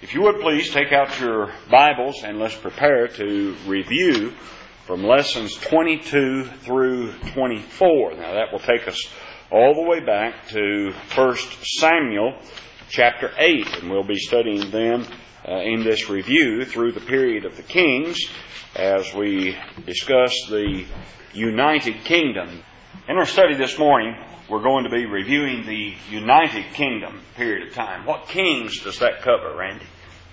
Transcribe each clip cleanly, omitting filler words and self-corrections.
If you would please take out your Bibles and let's prepare to review from lessons 22 through 24. Now that will take us all the way back to 1 Samuel chapter 8, and we'll be studying them in this review through the period of the kings as we discuss the United Kingdom. In our study this morning, we're going to be reviewing the United Kingdom period of time. What kings does that cover, Randy?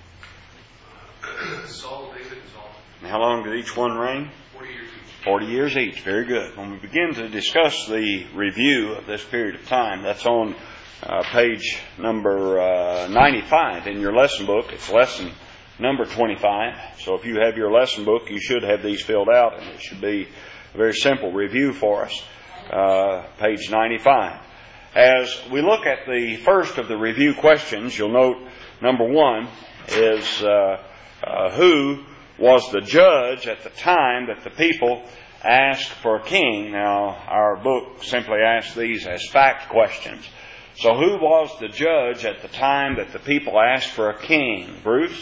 Saul, David, and Solomon. And how long did each one reign? 40 years each. 40 years each. Very good. When we begin to discuss the review of this period of time, that's on page number 95 in your lesson book. It's lesson number 25. So if you have your lesson book, you should have these filled out, and it should be a very simple review for us. Page 95. As we look at the first of the review questions, you'll note number one is who was the judge at the time that the people asked for a king. Now, our book simply asks these as fact questions. So who was the judge at the time that the people asked for a king? Bruce?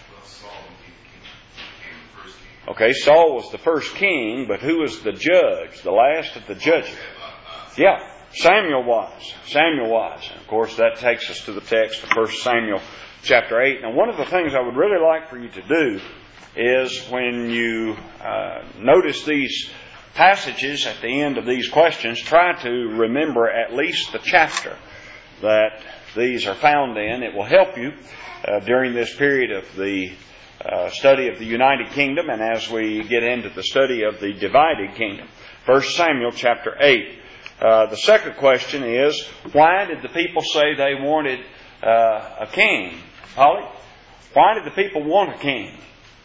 Okay, Saul was the first king, but who was the judge, the last of the judges? Yeah, Samuel was. Samuel was. And of course, that takes us to the text of 1 Samuel chapter 8. Now, one of the things I would really like for you to do is when you notice these passages at the end of these questions, try to remember at least the chapter that these are found in. It will help you during this period of the study of the United Kingdom and as we get into the study of the divided kingdom. 1 Samuel chapter 8. The second question is, why did the people say they wanted a king? Holly? Why did the people want a king?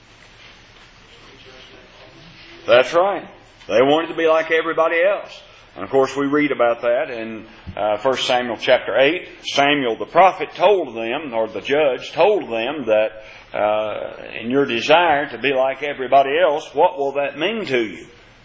That's right. They wanted to be like everybody else. And of course we read about that in 1 Samuel chapter 8. Samuel the prophet told them, or the judge told them that in your desire to be like everybody else, what will that mean to you?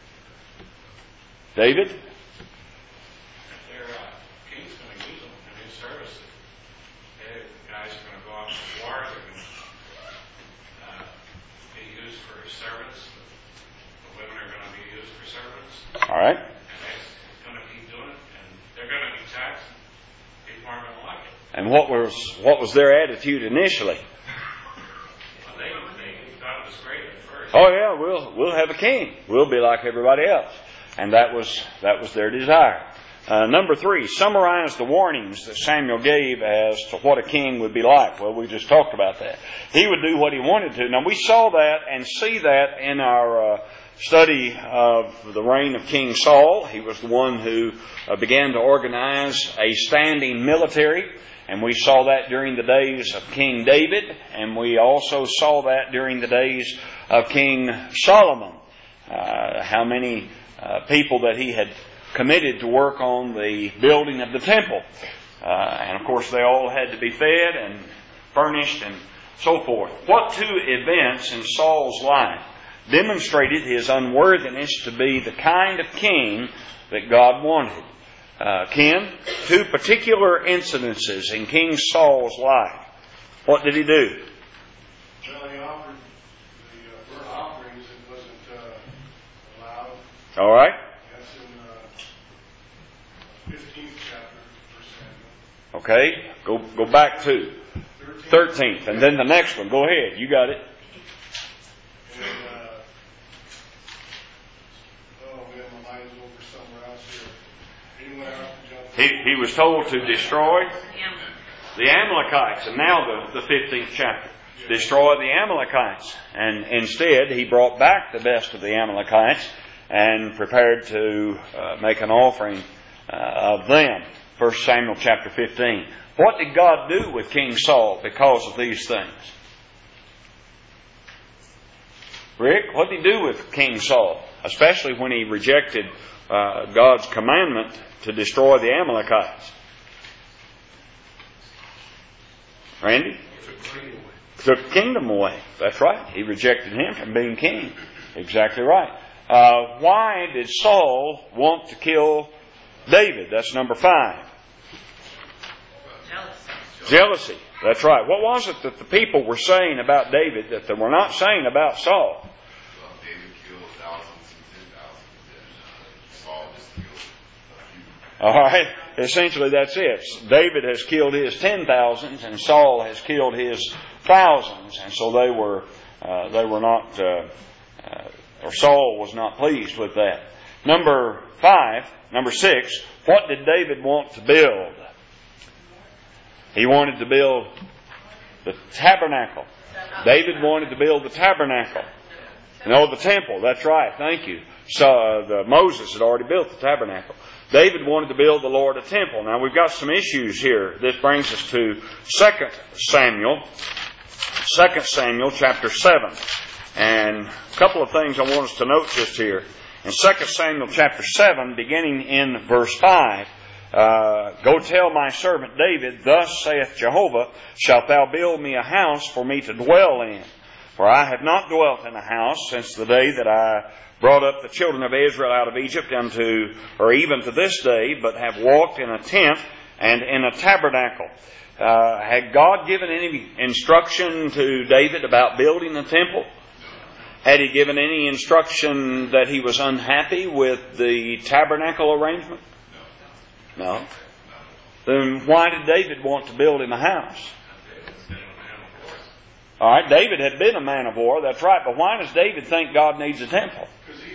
David? Their king's going to use them in his service. The guys are going to go off to war. They're going to be used for servants. The women are going to be used for servants. All right. And they're going to keep doing it. And they're going to be taxed. People aren't going to like it. And what was their attitude initially? They thought it was great at first. Oh yeah, we'll have a king. We'll be like everybody else. And that was their desire. Number 3, summarize the warnings that Samuel gave as to what a king would be like. Well, we just talked about that. He would do what he wanted to. Now, we saw that and see that in our study of the reign of King Saul. He was the one who began to organize a standing military. And we saw that during the days of King David. And we also saw that during the days of King Solomon. How many people that he had committed to work on the building of the temple. And of course they all had to be fed and furnished and so forth. What two events in Saul's life demonstrated his unworthiness to be the kind of king that God wanted? Ken, 2 particular incidences in King Saul's life. What did he do? Well, he offered the burnt offerings and wasn't allowed. All right. That's in 15th chapter, 1 Samuel. Okay. Go back to 13th. And then the next one. Go ahead. You got it. And, man, my mind's over somewhere else here. Anyone else can jump in? He was told to destroy the Amalekites. And now the 15th chapter. Destroy the Amalekites. And instead, he brought back the best of the Amalekites and prepared to make an offering of them. 1 Samuel chapter 15. What did God do with King Saul because of these things? Rick, what did he do with King Saul? Especially when he rejected God's commandment to destroy the Amalekites. Randy? Took the kingdom away. That's right. He rejected him from being king. Exactly right. Why did Saul want to kill David? That's number 5. Jealousy. Jealousy. That's right. What was it that the people were saying about David that they were not saying about Saul? Well, David killed thousands and 10,000, and Saul just killed a few. All right. Essentially, that's it. David has killed his 10,000s, and Saul has killed his thousands, and so they were not, or Saul was not pleased with that. Number 6. What did David want to build? He wanted to build the tabernacle. David wanted to build the tabernacle. No, the temple. That's right. Thank you. So Moses had already built the tabernacle. David wanted to build the Lord a temple. Now we've got some issues here. This brings us to 2 Samuel chapter 7. And a couple of things I want us to note just here. In 2 Samuel chapter 7, beginning in verse 5, go tell my servant David, thus saith Jehovah, shalt thou build me a house for me to dwell in? For I have not dwelt in a house since the day that I brought up the children of Israel out of Egypt even to this day, but have walked in a tent and in a tabernacle. Had God given any instruction to David about building a temple? Had He given any instruction that he was unhappy with the tabernacle arrangement? No. Then why did David want to build him a house? All right, David had been a man of war, that's right, but why does David think God needs a temple?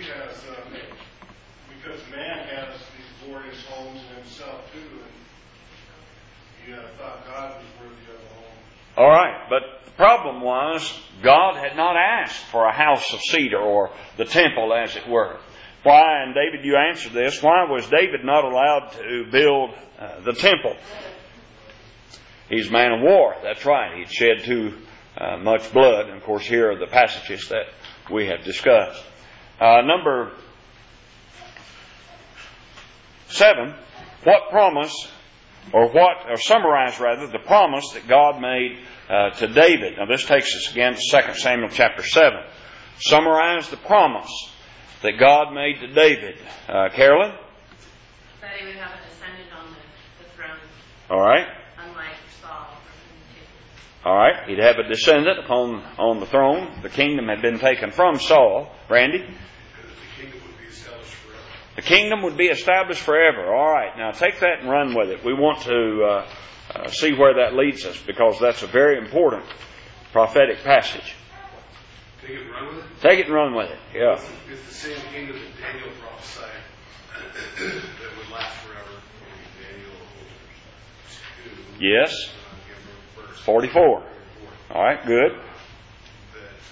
Because man has these glorious homes in himself too, and he thought God was worthy of a home. All right, but the problem was God had not asked for a house of cedar, or the temple as it were. Why, and David, you answered this, why was David not allowed to build the temple? He's a man of war, that's right. He'd shed too much blood, and of course here are the passages that we have discussed. Number 7, summarize the promise that God made to David. Now this takes us again to 2 Samuel chapter 7. Summarize the promise that God made to David. Carolyn? That he would have a descendant on the throne. All right. Unlike Saul. All right. He'd have a descendant on the throne. The kingdom had been taken from Saul. Randy? The kingdom would be established forever. The kingdom would be established forever. All right. Now take that and run with it. We want to see where that leads us, because that's a very important prophetic passage. Take it and run with it? Take it and run with it. Yeah. It's the same kingdom that Daniel prophesied that would last forever. Daniel 2. Yes. 44. All right, good. That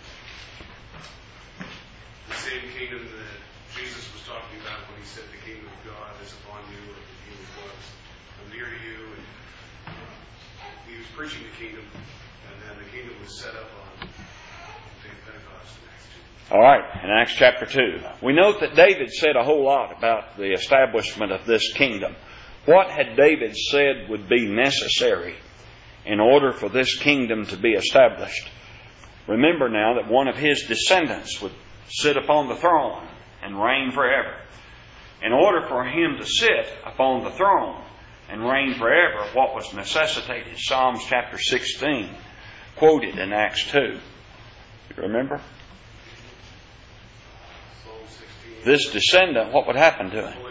the same kingdom that Jesus was talking about when He said the kingdom of God is upon you, or the kingdom of God is near to you. And He was preaching the kingdom, and then the kingdom was set up on Pentecost in Acts 2. All right, in Acts chapter 2. We note that David said a whole lot about the establishment of this kingdom. What had David said would be necessary in order for this kingdom to be established? Remember now that one of his descendants would sit upon the throne and reign forever. In order for him to sit upon the throne and reign forever, what was necessitated? Psalms chapter 16, quoted in Acts 2. You remember? This descendant, what would happen to him?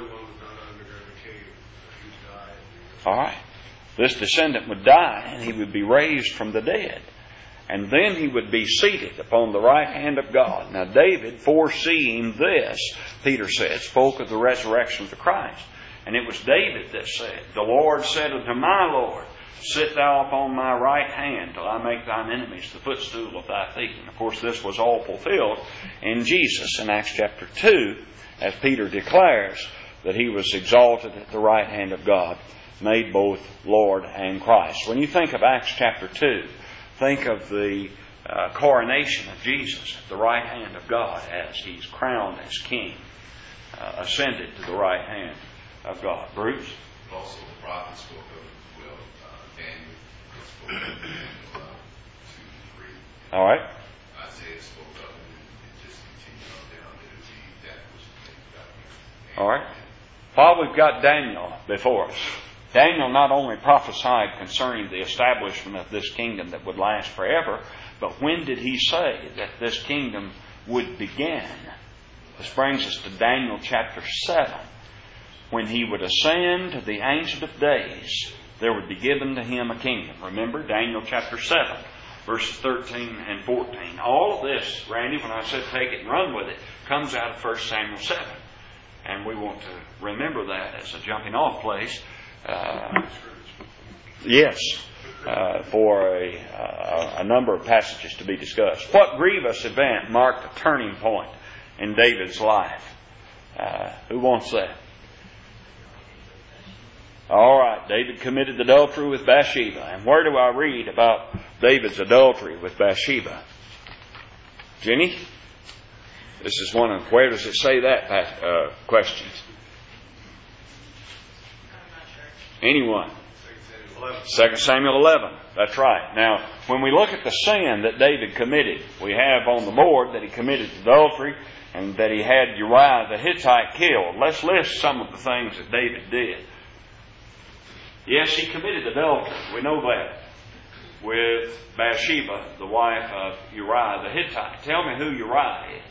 All right. This descendant would die, and he would be raised from the dead. And then he would be seated upon the right hand of God. Now David, foreseeing this, Peter said, spoke of the resurrection of the Christ. And it was David that said, the Lord said unto my Lord, sit thou upon my right hand till I make thine enemies the footstool of thy feet. And of course this was all fulfilled in Jesus in Acts chapter 2, as Peter declares that He was exalted at the right hand of God, made both Lord and Christ. When you think of Acts chapter 2, think of the coronation of Jesus at the right hand of God as He's crowned as King, ascended to the right hand of God. Bruce? Also, the prophet spoke of, Daniel spoke of 2 and 3. All right. Isaiah spoke of it, and it just continued on down. That it would be that which the thing about. All right. While we've got Daniel before us, Daniel not only prophesied concerning the establishment of this kingdom that would last forever, but when did he say that this kingdom would begin? This brings us to Daniel chapter 7. When he would ascend to the Ancient of Days, there would be given to him a kingdom. Remember, Daniel chapter 7, verses 13 and 14. All of this, Randy, when I said take it and run with it, comes out of 1 Samuel 7. And we want to remember that as a jumping off place. For a number of passages to be discussed. What grievous event marked a turning point in David's life? Who wants that? All right, David committed adultery with Bathsheba. And where do I read about David's adultery with Bathsheba? Jenny? This is one of, where does it say that questions? Anyone? 2 Samuel 11. That's right. Now, when we look at the sin that David committed, we have on the board that he committed adultery and that he had Uriah the Hittite killed. Let's list some of the things that David did. Yes, he committed adultery. We know that. With Bathsheba, the wife of Uriah the Hittite. Tell me who Uriah is.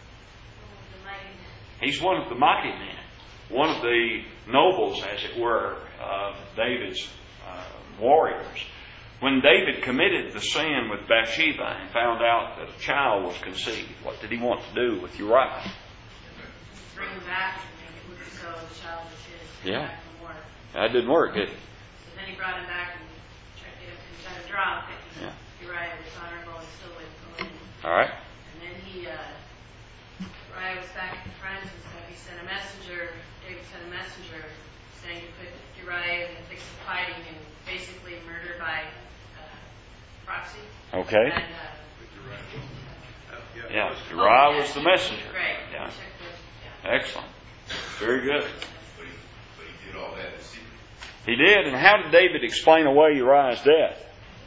He's one of the mighty men. One of the nobles, as it were, of David's warriors. When David committed the sin with Bathsheba and found out that a child was conceived, what did he want to do with Uriah? Bring him back and make it look so the child was his. Yeah. That didn't work, did it? So then he brought him back and tried to get him to try to drop it. Yeah. Uriah was honorable and still with him. All right. And then Uriah was back at the friends and stuff. He sent a messenger. David sent a messenger saying to put Uriah in the thick of fighting and basically murder by proxy. Okay. And, yeah, Uriah was the messenger. Right. Yeah. Yeah. Excellent. Very good. But he did all that in secret. He did. And how did David explain away Uriah's death?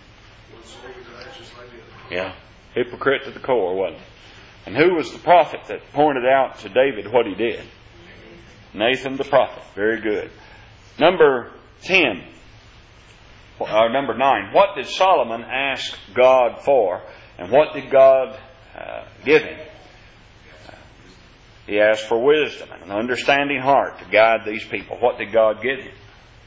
Yeah. Hypocrite to the core, wasn't he? And who was the prophet that pointed out to David what he did? Nathan the prophet. Very good. Number 10. Number 9. What did Solomon ask God for? And what did God give him? He asked for wisdom and an understanding heart to guide these people. What did God give him?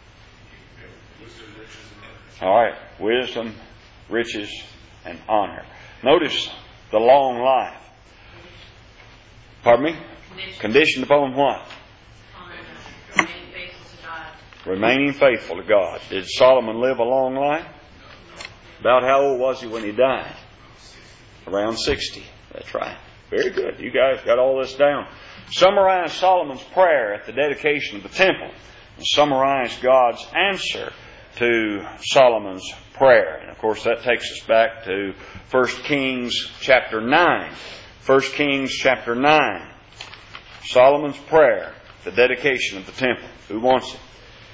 All right. Wisdom, riches, and honor. Notice the long life. Pardon me? Conditioned upon what? Remaining faithful to God. Remaining faithful to God. Did Solomon live a long life? About how old was he when he died? Around 60. That's right. Very good. You guys got all this down. Summarize Solomon's prayer at the dedication of the temple. And summarize God's answer to Solomon's prayer. And of course that takes us back to 1 Kings chapter 9. 1 Kings chapter 9. Solomon's prayer, the dedication of the temple. Who wants it?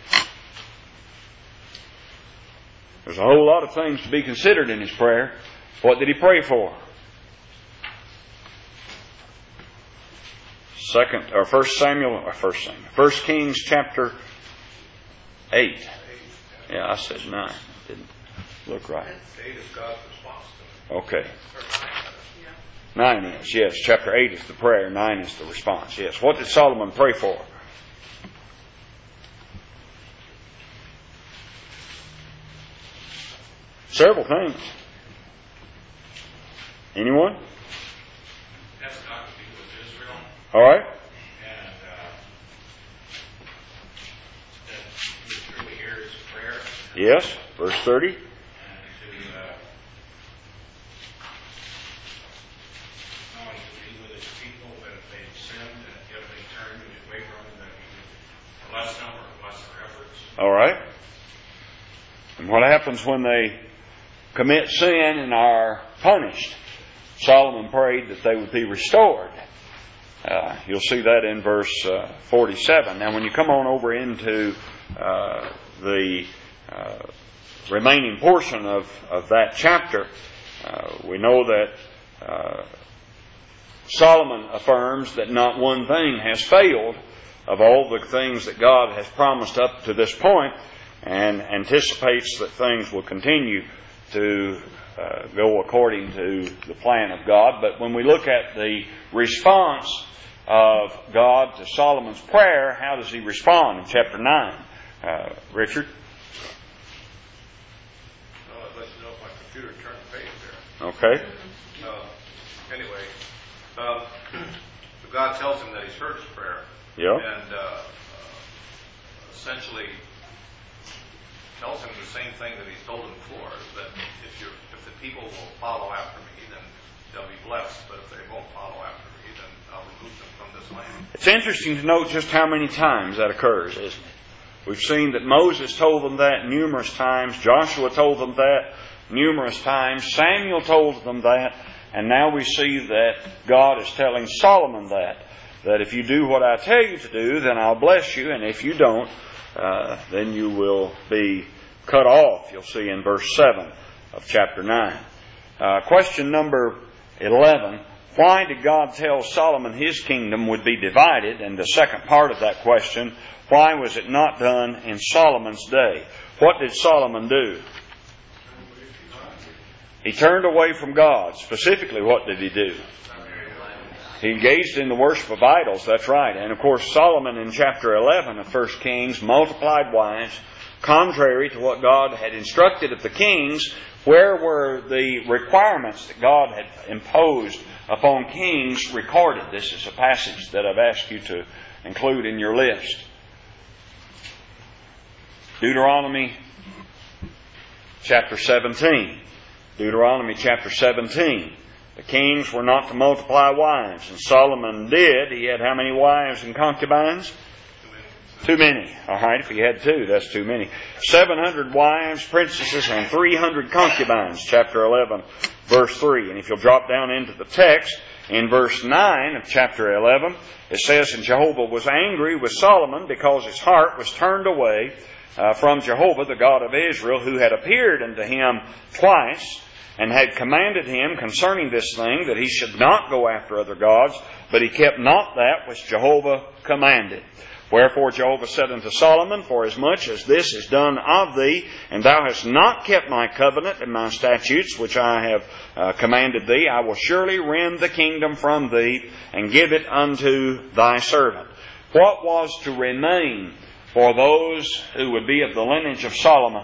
There's a whole lot of things to be considered in his prayer. What did he pray for? 1 Kings chapter 8. Yeah, I said 9. Didn't look right. 8 is God's response to it. Okay. 9 is, yes. Chapter 8 is the prayer. 9 is the response. Yes. What did Solomon pray for? Several things. Anyone? Ask God to be with Israel. All right. And that He truly hears prayer. Yes. Verse 30. And to not only to be with His people, but if they've sinned and if they turn away from Him, that He would bless them or bless their efforts. All right. And what happens when they commit sin and are punished? Solomon prayed that they would be restored. You'll see that in verse 47. Now, when you come on over into the remaining portion of that chapter, we know that Solomon affirms that not one thing has failed of all the things that God has promised up to this point. and anticipates that things will continue to go according to the plan of God. But when we look at the response of God to Solomon's prayer, how does he respond in chapter 9? Richard? Well, I'd let you know if my computer turned the page there. Okay. Anyway, God tells him that he's heard his prayer. Yeah. And essentially tells him the same thing that he's told him before, is that if the people will follow after me, then they'll be blessed. But if they won't follow after me, then I'll remove them from this land. It's interesting to note just how many times that occurs, isn't it? We've seen that Moses told them that numerous times. Joshua told them that numerous times. Samuel told them that. And now we see that God is telling Solomon that if you do what I tell you to do, then I'll bless you. And if you don't, then you will be cut off. You'll see in verse 7 of chapter 9. Question number 11. Why did God tell Solomon his kingdom would be divided? And the second part of that question, why was it not done in Solomon's day? What did Solomon do? He turned away from God. Specifically, what did he do? He engaged in the worship of idols. That's right. And of course, Solomon in chapter 11 of 1 Kings multiplied wives, contrary to what God had instructed of the kings. Where were the requirements that God had imposed upon kings recorded? This is a passage that I've asked you to include in your list. Deuteronomy chapter 17. Deuteronomy chapter 17. The kings were not to multiply wives, and Solomon did. He had how many wives and concubines? Too many. All right, if he had 2, that's too many. 700 wives, princesses, and 300 concubines. Chapter 11, verse 3. And if you'll drop down into the text, in verse 9 of chapter 11, it says, And Jehovah was angry with Solomon because his heart was turned away from Jehovah, the God of Israel, who had appeared unto him twice, and had commanded him concerning this thing, that he should not go after other gods, but he kept not that which Jehovah commanded. Wherefore Jehovah said unto Solomon, Forasmuch as this is done of thee, and thou hast not kept my covenant and my statutes, which I have commanded thee, I will surely rend the kingdom from thee, and give it unto thy servant. What was to remain for those who would be of the lineage of Solomon?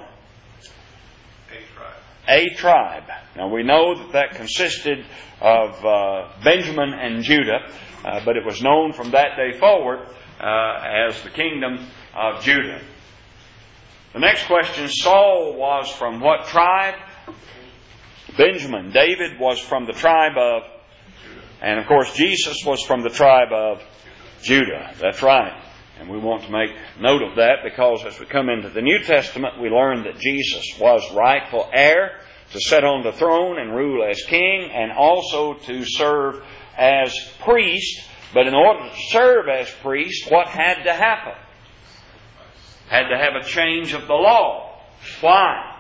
A tribe. Now we know that consisted of Benjamin and Judah, but it was known from that day forward as the kingdom of Judah. The next question, Saul was from what tribe? Benjamin. David was from the tribe of, and of course Jesus was from the tribe of Judah. That's right. And we want to make note of that because as we come into the New Testament, we learn that Jesus was rightful heir to sit on the throne and rule as king, and also to serve as priest. But in order to serve as priest, what had to happen? Had to have a change of the law. Why?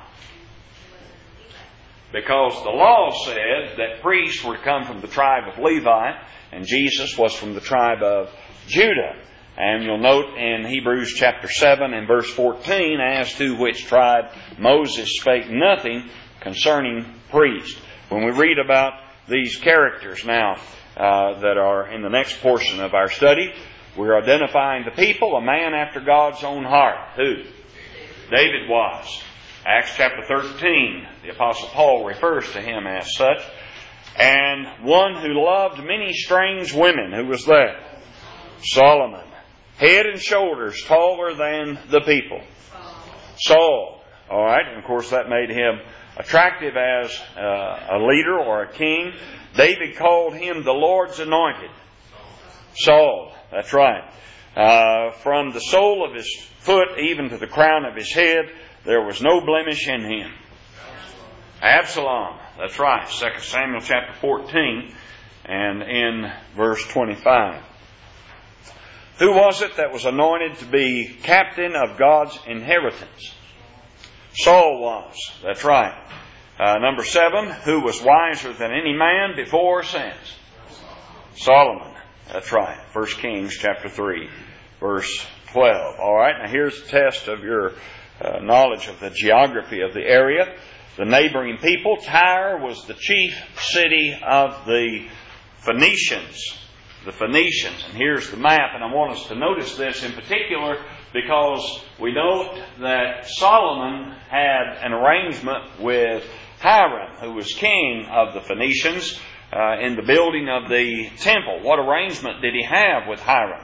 Because the law said that priests were to come from the tribe of Levi, and Jesus was from the tribe of Judah. And you'll note in Hebrews chapter 7 and verse 14, as to which tribe Moses spake nothing concerning priest. When we read about these characters now that are in the next portion of our study, we're identifying the people, a man after God's own heart. Who? David was. Acts chapter 13, the Apostle Paul refers to him as such. And one who loved many strange women. Who was that? Solomon. Head and shoulders taller than the people. Saul. All right. And of course that made him attractive as a leader or a king. David called him the Lord's anointed. Saul. That's right. From the sole of his foot even to the crown of his head, there was no blemish in him. Absalom. That's right. 2 Samuel chapter 14 and in verse 25. Who was it that was anointed to be captain of God's inheritance? Saul was. That's right. Number 7, who was wiser than any man before or since? Solomon. That's right. 1 Kings chapter 3, verse 12. All right. Now here's the test of your knowledge of the geography of the area. The neighboring people, Tyre was the chief city of the Phoenicians. The Phoenicians. And here's the map, and I want us to notice this in particular because we note that Solomon had an arrangement with Hiram, who was king of the Phoenicians, in the building of the temple. What arrangement did he have with Hiram?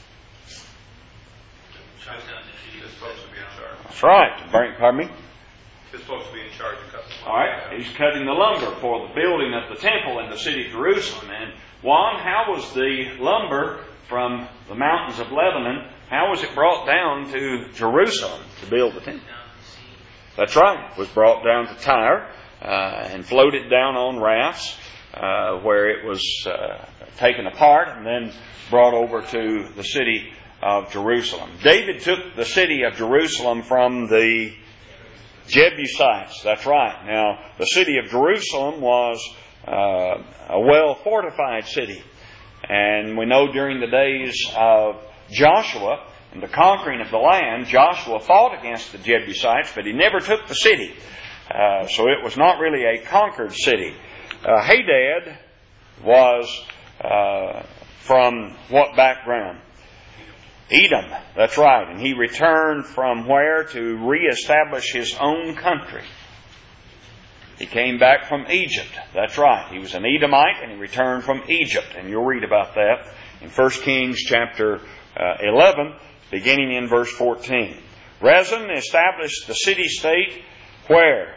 His folks would be in charge. That's right. Pardon me? His folks would be in charge of cutting the lumber. All right. He's cutting the lumber for the building of the temple in the city of Jerusalem. And Juan, how was the lumber from the mountains of Lebanon, how was it brought down to Jerusalem to build the temple? That's right. It was brought down to Tyre and floated down on rafts where it was taken apart and then brought over to the city of Jerusalem. David took the city of Jerusalem from the Jebusites. That's right. Now, the city of Jerusalem was a well-fortified city. And we know during the days of Joshua and the conquering of the land, Joshua fought against the Jebusites, but he never took the city. So it was not really a conquered city. Hadad was from what background? Edom. That's right. And he returned from where to reestablish his own country. He came back from Egypt. That's right. He was an Edomite and he returned from Egypt. And you'll read about that in 1 Kings chapter 11, beginning in verse 14. Rezin established the city-state where?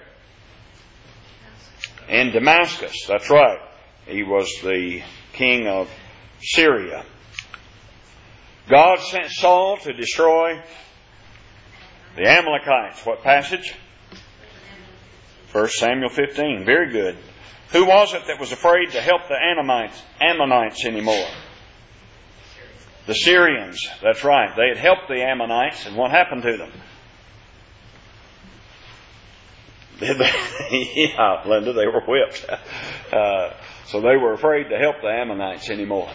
In Damascus. That's right. He was the king of Syria. God sent Saul to destroy the Amalekites. What passage? 1 Samuel 15. Very good. Who was it that was afraid to help the Ammonites anymore? The Syrians. That's right. They had helped the Ammonites, and what happened to them? Yeah, Linda, they were whipped. So they were afraid to help the Ammonites anymore.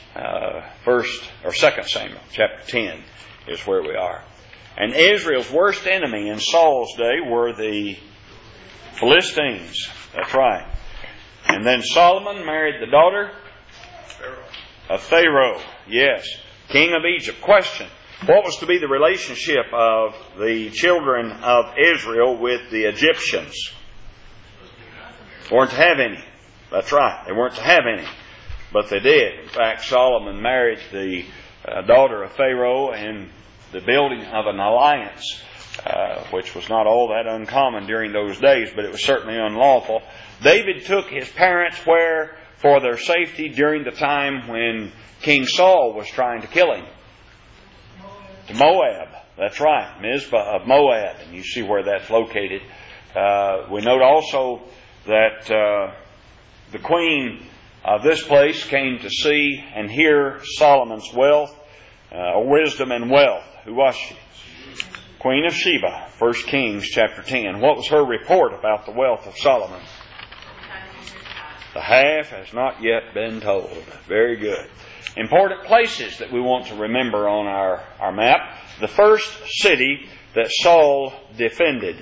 2 Samuel chapter 10 is where we are. And Israel's worst enemy in Saul's day were the Philistines. That's right. And then Solomon married the daughter of Pharaoh. Yes. King of Egypt. Question. What was to be the relationship of the children of Israel with the Egyptians? Weren't to have any. That's right. They weren't to have any. But they did. In fact, Solomon married the daughter of Pharaoh in the building of an alliance, which was not all that uncommon during those days, but it was certainly unlawful. David took his parents where for their safety during the time when King Saul was trying to kill him? To Moab. That's right. Mizpah of Moab. And you see where that's located. We note also that the queen of this place came to see and hear Solomon's wealth, wisdom and wealth. Who was she? Queen of Sheba, 1 Kings chapter 10. What was her report about the wealth of Solomon? The half has not yet been told. Very good. Important places that we want to remember on our map. The first city that Saul defended.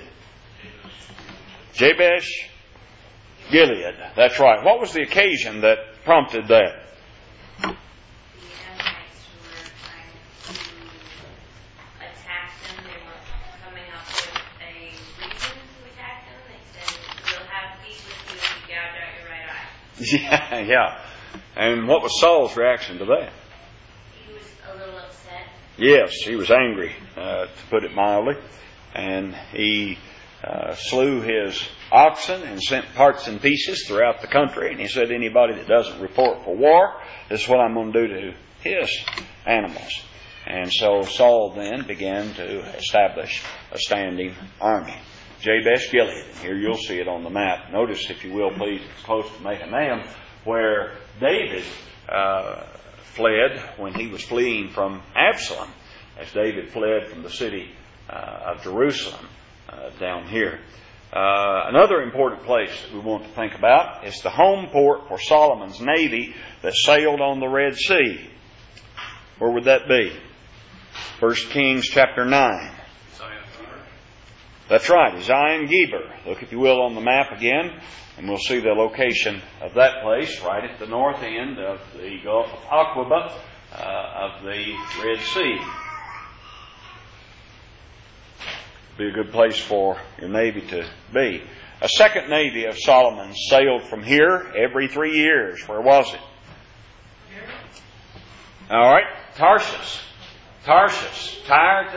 Jabesh Gilead. That's right. What was the occasion that prompted that? The Ammonites were trying to attack them. They were coming up with a reason to attack them. They said, "We'll have peace with you if you gouge out your right eye." Yeah. And what was Saul's reaction to that? He was a little upset. Yes, he was angry, to put it mildly. And he slew his oxen and sent parts and pieces throughout the country. And he said, anybody that doesn't report for war, this is what I'm going to do to his animals. And so Saul then began to establish a standing army. Jabesh Gilead. Here you'll see it on the map. Notice, if you will, please, it's close to Mahanaim, where David fled when he was fleeing from Absalom, as David fled from the city of Jerusalem down here. Another important place that we want to think about is the home port for Solomon's navy that sailed on the Red Sea. Where would that be? 1 Kings chapter 9. That's right, Zion Geber. Look, if you will, on the map again, and we'll see the location of that place right at the north end of the Gulf of Aqaba of the Red Sea. Be a good place for your navy to be. A second navy of Solomon's sailed from here every 3 years. Where was it? All right, Tarshish. Tarshish. Tyre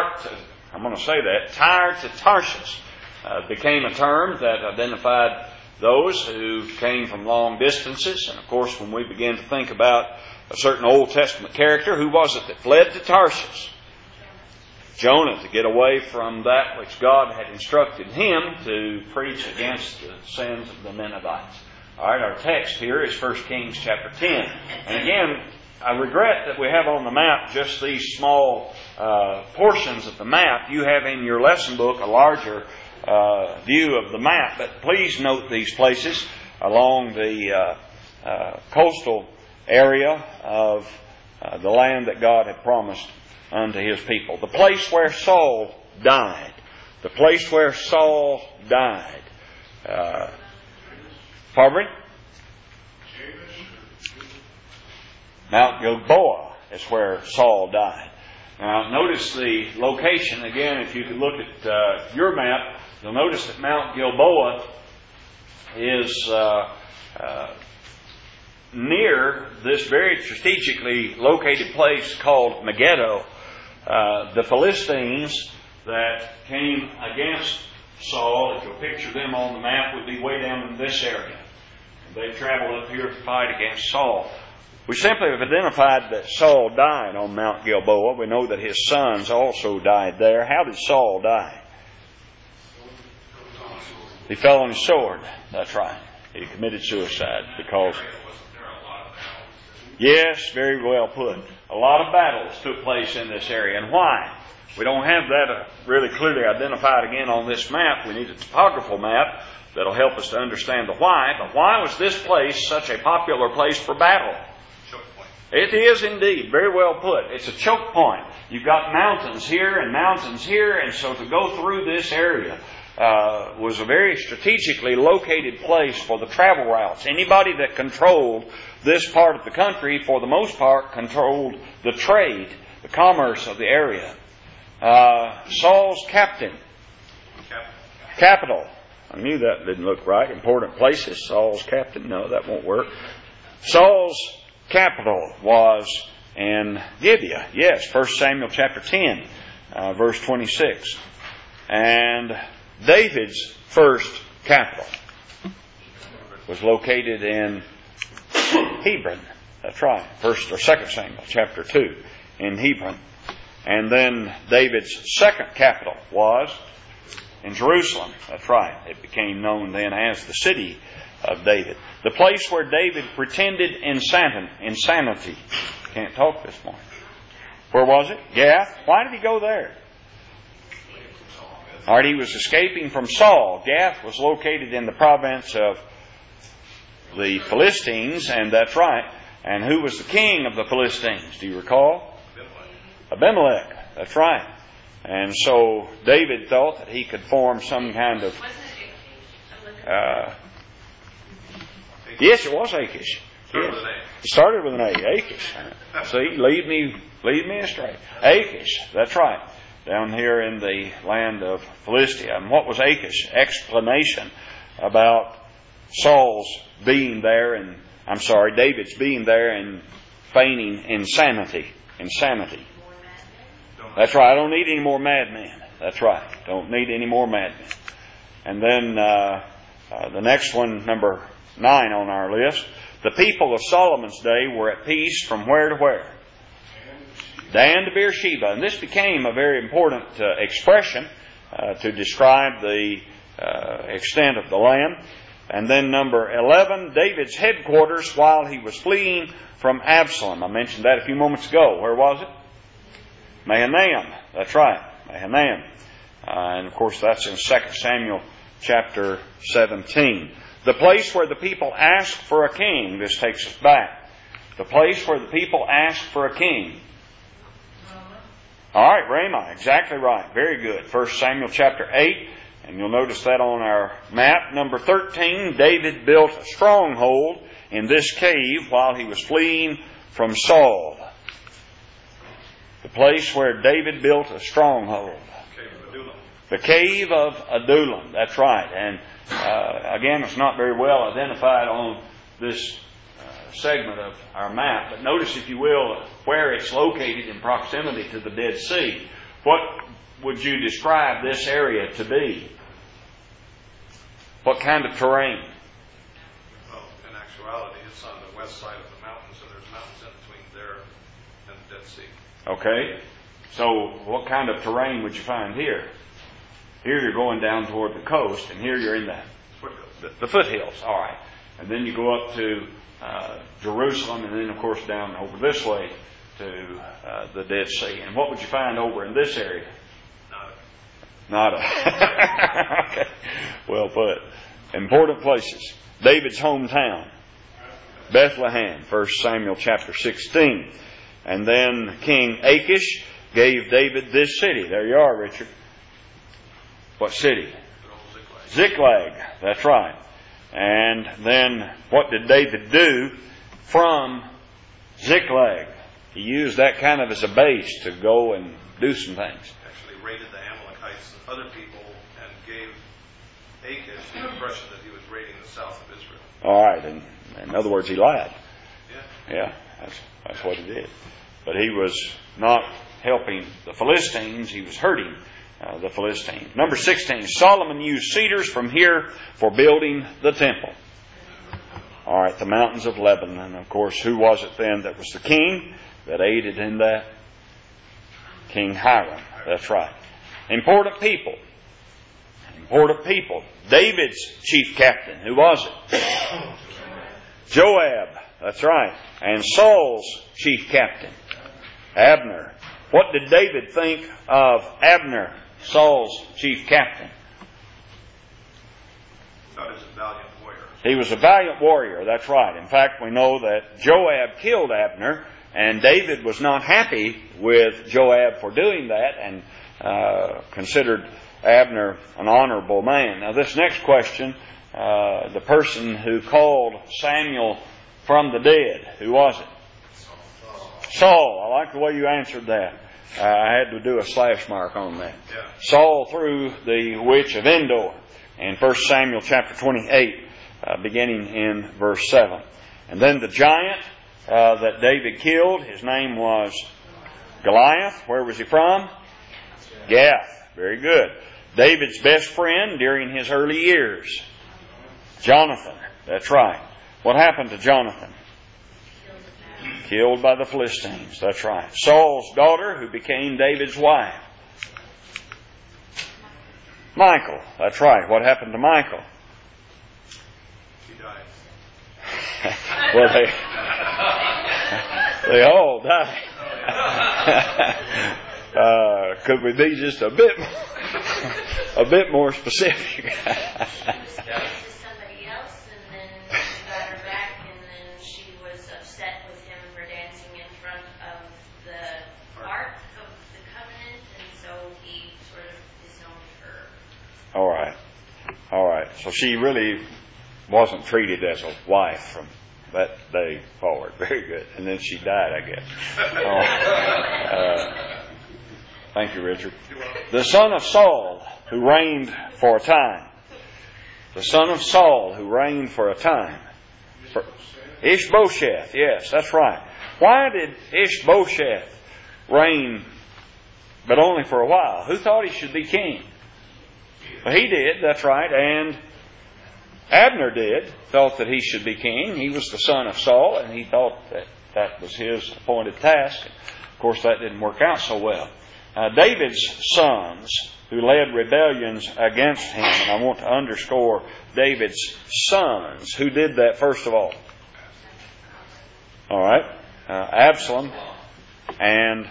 to Tarshish became a term that identified those who came from long distances. And of course, when we begin to think about a certain Old Testament character, who was it that fled to Tarshish? Jonah, to get away from that which God had instructed him to preach against the sins of the Ninevites. All right, our text here is 1 Kings chapter 10. And again, I regret that we have on the map just these small portions of the map. You have in your lesson book a larger view of the map, but please note these places along the coastal area of the land that God had promised unto His people. The place where Saul died. The place where Saul died. Pardon? Mount Gilboa is where Saul died. Now, notice the location. Again, if you could look at your map, you'll notice that Mount Gilboa is near this very strategically located place called Megiddo. The Philistines that came against Saul, if you'll picture them on the map, would be way down in this area. They traveled up here to fight against Saul. We simply have identified that Saul died on Mount Gilboa. We know that his sons also died there. How did Saul die? He fell on his sword. That's right. He committed suicide because... Yes, very well put. A lot of battles took place in this area. And why? We don't have that really clearly identified again on this map. We need a topographical map that'll help us to understand the why. But why was this place such a popular place for battle? Choke point. It is indeed. Very well put. It's a choke point. You've got mountains here and mountains here, and so to go through this area was a very strategically located place for the travel routes. Anybody that controlled this part of the country, for the most part, controlled the trade, the commerce of the area. Saul's capital. I knew that didn't look right. Important places. Saul's captain. No, that won't work. Saul's capital was in Gibeah. Yes, 1 Samuel chapter 10, verse 26. And David's first capital was located in Hebron. That's right. 1st or 2nd Samuel chapter 2 in Hebron. And then David's second capital was in Jerusalem. That's right. It became known then as the city of David. The place where David pretended insanity. Can't talk this morning. Where was it? Gath. Why did he go there? All right, he was escaping from Saul. Gath was located in the province of the Philistines, and that's right. And who was the king of the Philistines? Do you recall? Abimelech. That's right. And so David thought that he could form some kind of... yes, it was Achish. Yes. It started with an A. Achish. See, lead me astray. Achish. That's right. Down here in the land of Philistia. And what was Achish? Explanation about Saul's being there and, David's being there and feigning insanity. Insanity. That's right. I don't need any more madmen. That's right. Don't need any more madmen. And then the next one, number 9 on our list. The people of Solomon's day were at peace from where to where? Dan to Beersheba. And this became a very important expression to describe the extent of the land. And then number 11, David's headquarters while he was fleeing from Absalom. I mentioned that a few moments ago. Where was it? Mahanaim. That's right. Mahanaim. And of course that's in 2 Samuel chapter 17. The place where the people asked for a king. This takes us back. The place where the people asked for a king. All right, Ramah, exactly right. Very good. 1 Samuel chapter 8, and you'll notice that on our map. Number 13, David built a stronghold in this cave while he was fleeing from Saul. The place where David built a stronghold. The cave of Adullam. That's right. And again, it's not very well identified on this segment of our map. But notice, if you will, where it's located in proximity to the Dead Sea. What would you describe this area to be? What kind of terrain? Well, in actuality, it's on the west side of the mountains, and there's mountains in between there and the Dead Sea. Okay. So what kind of terrain would you find here? Here you're going down toward the coast, and here you're in the foothills. All right. And then you go up to Jerusalem, and then, of course, down over this way to the Dead Sea. And what would you find over in this area? Nada. Okay. Well put. Important places. David's hometown, Bethlehem, 1 Samuel chapter 16. And then King Achish gave David this city. There you are, Richard. What city? Ziklag. That's right. And then what did David do from Ziklag? He used that kind of as a base to go and do some things. Actually raided the Amalekites and other people and gave Achish the impression that he was raiding the south of Israel. All right. And in other words, he lied. Yeah. Yeah, that's what he did. But he was not helping the Philistines. He was hurting the Philistines. Number 16, Solomon used cedars from here for building the temple. All right, the mountains of Lebanon. Of course, who was it then that was the king that aided in that? King Hiram. That's right. Important people. Important people. David's chief captain. Who was it? Joab. That's right. And Saul's chief captain, Abner. What did David think of Abner, Saul's chief captain? Thought he was a valiant warrior. He was a valiant warrior, that's right. In fact, we know that Joab killed Abner, and David was not happy with Joab for doing that, and considered Abner an honorable man. Now this next question, the person who called Samuel from the dead, who was it? Saul. I like the way you answered that. I had to do a slash mark on that. Yeah. Saul threw the witch of Endor in 1 Samuel chapter 28, beginning in verse 7. And then the giant that David killed, his name was Goliath. Where was he from? Gath. Very good. David's best friend during his early years, Jonathan. That's right. What happened to Jonathan? Killed by the Philistines. That's right. Saul's daughter, who became David's wife. Michal. That's right. What happened to Michal? He died. Well, they all died. Could we be just a bit more specific? Somebody else, and then he got her back, and then she was upset with him for dancing in front of the Ark of the Covenant, and so he sort of disowned her. All right. So she really wasn't treated as a wife from that day forward. Very good. And then she died, I guess. Thank you, Richard. The son of Saul, who reigned for a time. The son of Saul, who reigned for a time. Ishbosheth, yes, that's right. Why did Ishbosheth reign, but only for a while? Who thought he should be king? Well, he did, that's right, and Abner did, thought that he should be king. He was the son of Saul, and he thought that that was his appointed task. Of course, that didn't work out so well. David's sons, who led rebellions against him, and I want to underscore David's sons. Who did that first of all? All right. Absalom and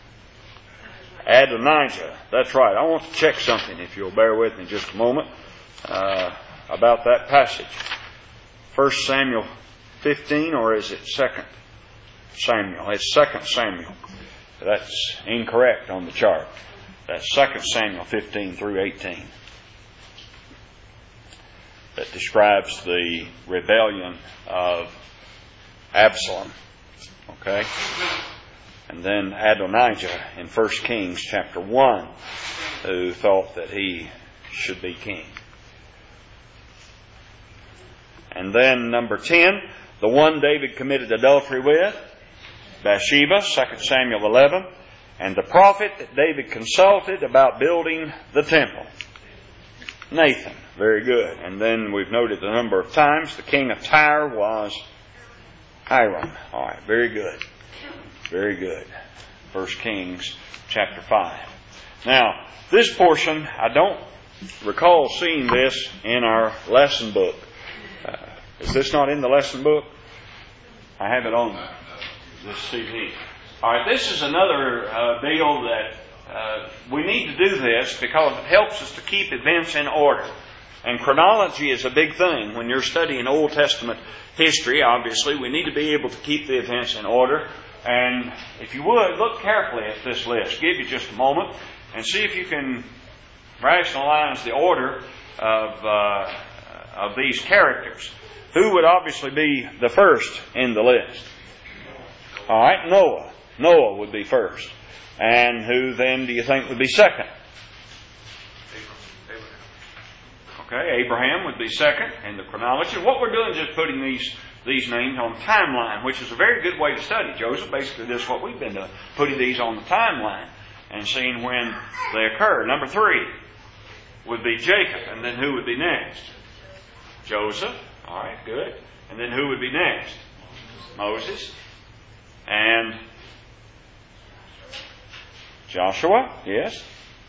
Adonijah. That's right. I want to check something, if you'll bear with me just a moment, about that passage. 1 Samuel 15, or is it 2 Samuel? It's 2 Samuel. That's incorrect on the chart. That's 2 Samuel 15 through 18. That describes the rebellion of Absalom. Okay? And then Adonijah in 1 Kings chapter 1, who thought that he should be king. And then number 10, the one David committed adultery with, Bathsheba, 2 Samuel 11, and the prophet that David consulted about building the temple, Nathan. Very good. And then we've noted the number of times the king of Tyre was Hiram. All right, very good. Very good. 1 Kings chapter 5. Now, this portion, I don't recall seeing this in our lesson book. Is this not in the lesson book? I have it on this CD. All right, this is another deal that we need to do this because it helps us to keep events in order. And chronology is a big thing. When you're studying Old Testament history, obviously, we need to be able to keep the events in order. And if you would, look carefully at this list. Give you just a moment and see if you can rationalize the order of these characters. Who would obviously be the first in the list? All right, Noah. Noah would be first. And who then do you think would be second? Okay, Abraham would be second in the chronology. What we're doing is just putting these names on the timeline, which is a very good way to study. Joseph, basically this is what we've been doing, putting these on the timeline and seeing when they occur. Number 3 would be Jacob, and then who would be next? Joseph. All right, good. And then who would be next? Moses. And Joshua, yes.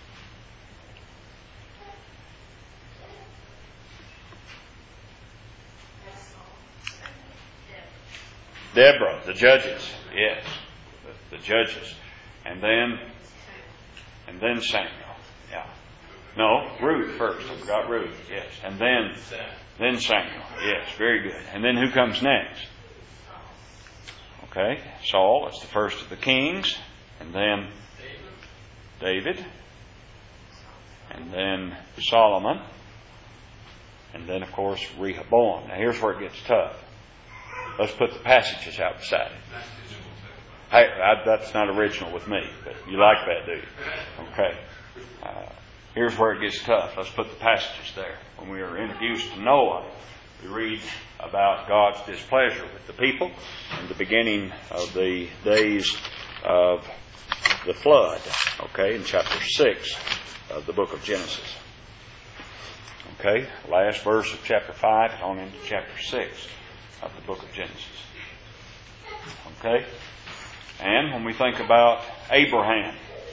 Deborah, the judges, yes, the judges, and then Samuel, yeah. No, Ruth first. I forgot Ruth, yes, and then Samuel, yes, very good. And then who comes next? Okay, Saul. That's the first of the kings, and then David, and then Solomon, and then of course Rehoboam. Now here's where it gets tough. Let's put the passages out beside it. Hey, that's not original with me, but you like that, do you? Okay. Here's where it gets tough. Let's put the passages there. When we are introduced to Noah, we read about God's displeasure with the people and the beginning of the days of the flood. Okay, in chapter 6 of the book of Genesis. Okay, last verse of chapter 5 and on into chapter 6. Of the book of Genesis. Okay? And when we think about Abraham.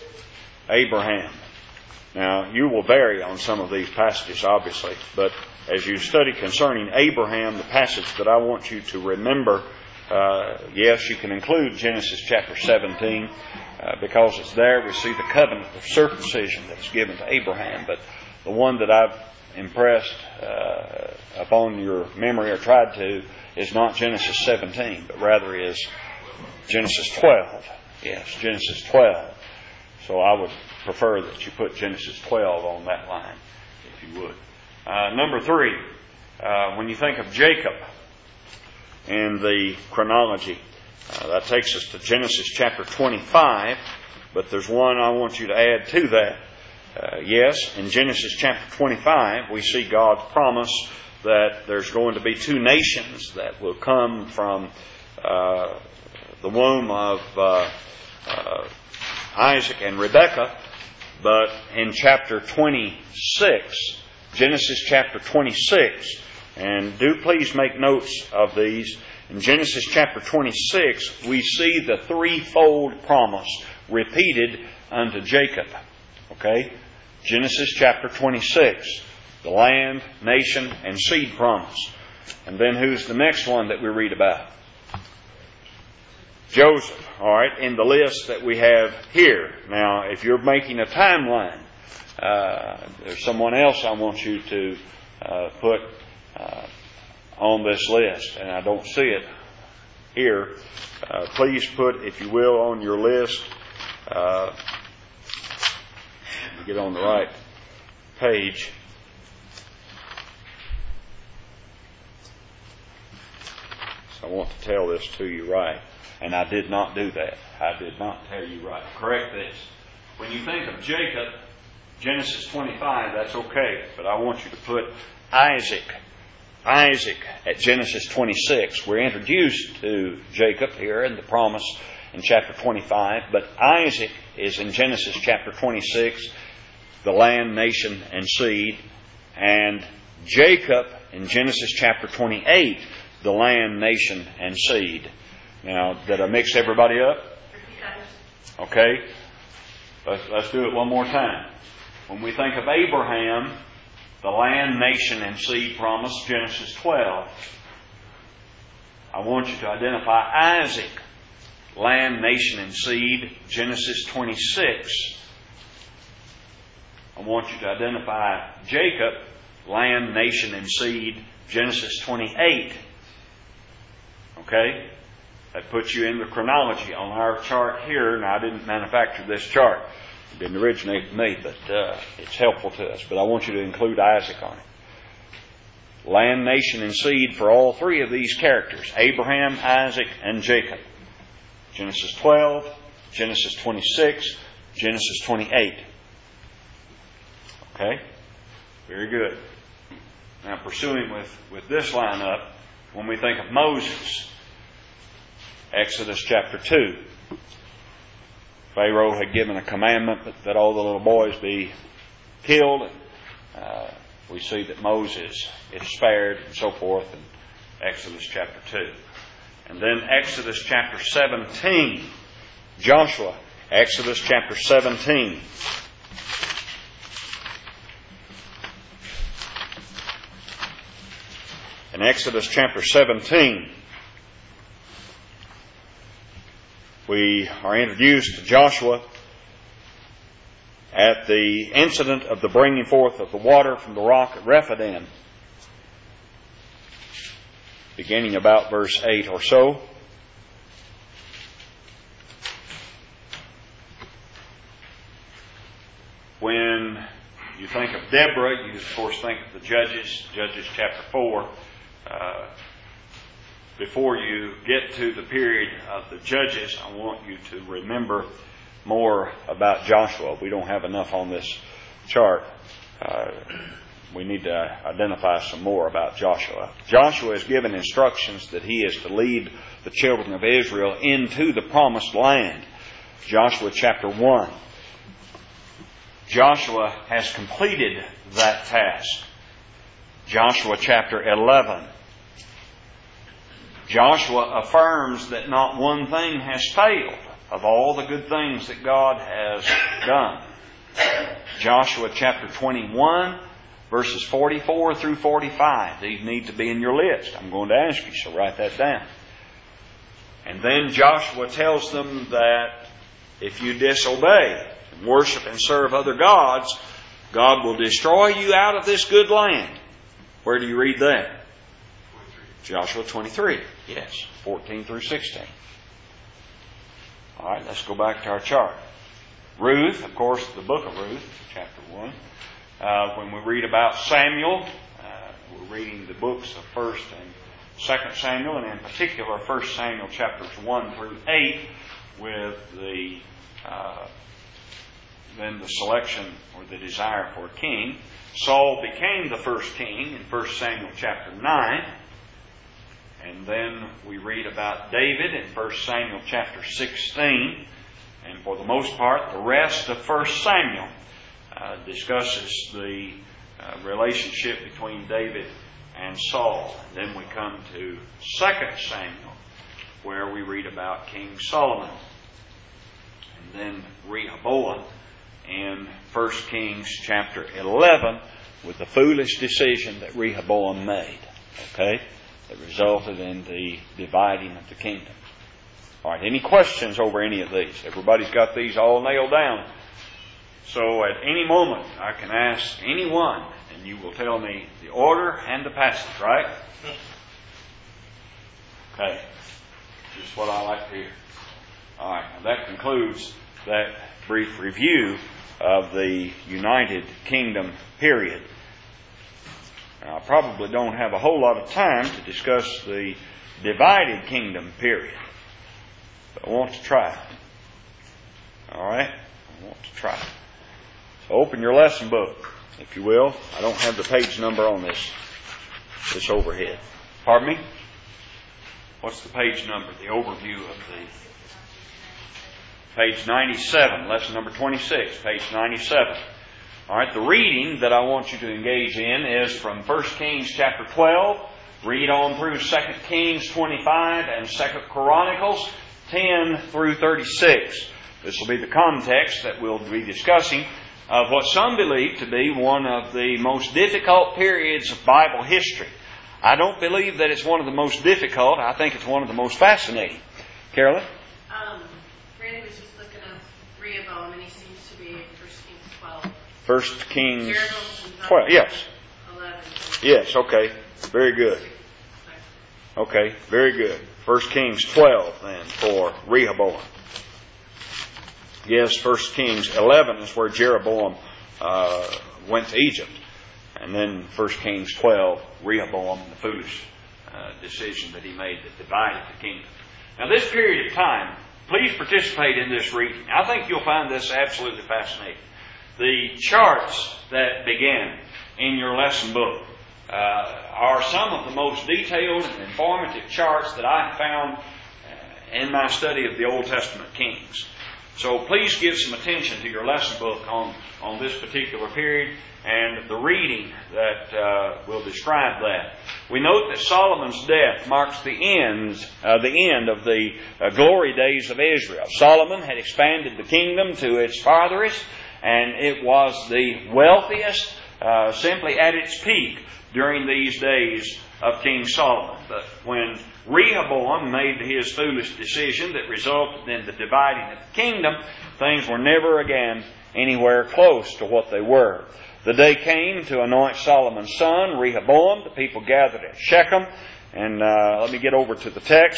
Now, you will vary on some of these passages, obviously, but as you study concerning Abraham, the passage that I want you to remember, yes, you can include Genesis chapter 17, because it's there we see the covenant of circumcision that's given to Abraham, but the one that I've impressed upon your memory or tried to is not Genesis 17, but rather is Genesis 12. Yes, Genesis 12. So I would prefer that you put Genesis 12 on that line, if you would. Number 3, when you think of Jacob in the chronology, that takes us to Genesis chapter 25, but there's one I want you to add to that. Yes, in Genesis chapter 25, we see God's promise that there's going to be 2 nations that will come from the womb of Isaac and Rebekah. But in chapter 26, Genesis chapter 26, and do please make notes of these. In Genesis chapter 26, we see the 3-fold promise repeated unto Jacob. Okay? Genesis chapter 26. The land, nation, and seed promise. And then who's the next one that we read about? Joseph. All right, in the list that we have here. Now, if you're making a timeline, there's someone else I want you to put on this list, and I don't see it here. Please put, if you will, on your list Let me get on the right page. So I want to tell this to you right. And I did not do that. I did not tell you right. Correct this. When you think of Jacob, Genesis 25, that's okay. But I want you to put Isaac at Genesis 26. We're introduced to Jacob here in the promise in chapter 25. But Isaac is in Genesis chapter 26, the land, nation, and seed. And Jacob in Genesis chapter 28, the land, nation, and seed. Now, did I mix everybody up? Okay. Let's do it one more time. When we think of Abraham, the land, nation, and seed promise, Genesis 12, I want you to identify Isaac, land, nation, and seed, Genesis 26. I want you to identify Jacob, land, nation, and seed, Genesis 28. Okay? That puts you in the chronology on our chart here. Now, I didn't manufacture this chart. It didn't originate with me, but it's helpful to us. But I want you to include Isaac on it. Land, nation, and seed for all three of these characters. Abraham, Isaac, and Jacob. Genesis 12, Genesis 26, Genesis 28. Okay? Very good. Now, pursuing with this lineup, when we think of Moses, Exodus chapter 2. Pharaoh had given a commandment that all the little boys be killed. We see that Moses is spared and so forth in Exodus chapter 2. And then Exodus chapter 17. Joshua, Exodus chapter 17. In Exodus chapter 17, we are introduced to Joshua at the incident of the bringing forth of the water from the rock at Rephidim, beginning about verse 8 or so. When you think of Deborah, you of course think of the Judges chapter 4. Before you get to the period of the Judges, I want you to remember more about Joshua. We don't have enough on this chart. We need to identify some more about Joshua. Joshua is given instructions that he is to lead the children of Israel into the promised land. Joshua chapter 1. Joshua has completed that task. Joshua chapter 11. Joshua affirms that not one thing has failed of all the good things that God has done. Joshua chapter 21, verses 44 through 45. These need to be in your list. I'm going to ask you, so write that down. And then Joshua tells them that if you disobey and worship and serve other gods, God will destroy you out of this good land. Where do you read that? Joshua 23. Yes, 14 through 16. All right, let's go back to our chart. Ruth, of course, the book of Ruth, chapter 1. When we read about Samuel, we're reading the books of 1st and 2nd Samuel, and in particular 1 Samuel chapters 1 through 8, with then the selection or the desire for a king. Saul became the first king in 1 Samuel chapter 9. And then we read about David in 1 Samuel chapter 16. And for the most part, the rest of 1 Samuel discusses the relationship between David and Saul. And then we come to 2 Samuel, where we read about King Solomon. And then Rehoboam in 1 Kings chapter 11, with the foolish decision that Rehoboam made. Okay? That resulted in the dividing of the kingdom. All right, any questions over any of these? Everybody's got these all nailed down. So at any moment, I can ask anyone, and you will tell me the order and the passage, right? Okay. Just what I like to hear. All right, now that concludes that brief review of the United Kingdom period. Now, I probably don't have a whole lot of time to discuss the divided kingdom period, but I want to try. All right? I want to try. So open your lesson book, if you will. I don't have the page number on this overhead. Pardon me? What's the page number? The overview of the... Page 97, lesson number 26, page 97. All right, the reading that I want you to engage in is from 1 Kings chapter 12. Read on through 2 Kings 25 and 2 Chronicles 10 through 36. This will be the context that we'll be discussing of what some believe to be one of the most difficult periods of Bible history. I don't believe that it's one of the most difficult. I think it's one of the most fascinating. Carolyn? Randy was just looking up Rehoboam, and he seems to be in 1 Kings 12. 1 Kings Jeroboam's 12. Yes. 11. Yes, okay. Very good. Okay, very good. 1 Kings 12 then for Rehoboam. Yes, 1 Kings 11 is where Jeroboam went to Egypt. And then 1 Kings 12, Rehoboam, the foolish decision that he made that divided the kingdom. Now this period of time, please participate in this reading. I think you'll find this absolutely fascinating. The charts that begin in your lesson book are some of the most detailed and informative charts that I have found in my study of the Old Testament kings. So please give some attention to your lesson book on this particular period and the reading that will describe that. We note that Solomon's death marks the end of the glory days of Israel. Solomon had expanded the kingdom to its farthest, and it was the wealthiest, simply at its peak during these days of King Solomon. But when Rehoboam made his foolish decision that resulted in the dividing of the kingdom, things were never again anywhere close to what they were. The day came to anoint Solomon's son, Rehoboam. The people gathered at Shechem. And let me get over to the text.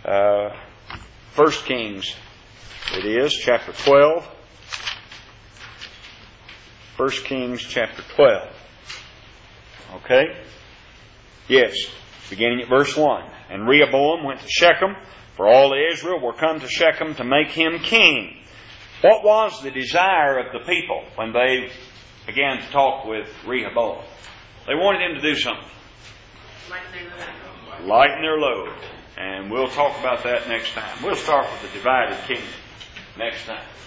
1 Kings, it is, chapter 12. 1 Kings, chapter 12. Okay? Yes, beginning at verse 1. And Rehoboam went to Shechem, for all Israel were come to Shechem to make him king. What was the desire of the people when they began to talk with Rehoboam? They wanted him to do something. Lighten their load. And we'll talk about that next time. We'll start with the divided kingdom next time.